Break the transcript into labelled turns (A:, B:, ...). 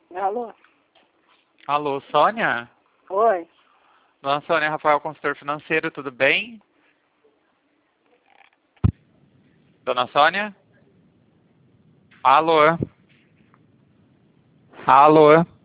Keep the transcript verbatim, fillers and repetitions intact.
A: Alô?
B: Alô, Sônia?
A: Oi?
B: Dona Sônia, Rafael, consultor financeiro, tudo bem? Dona Sônia? Alô? Alô?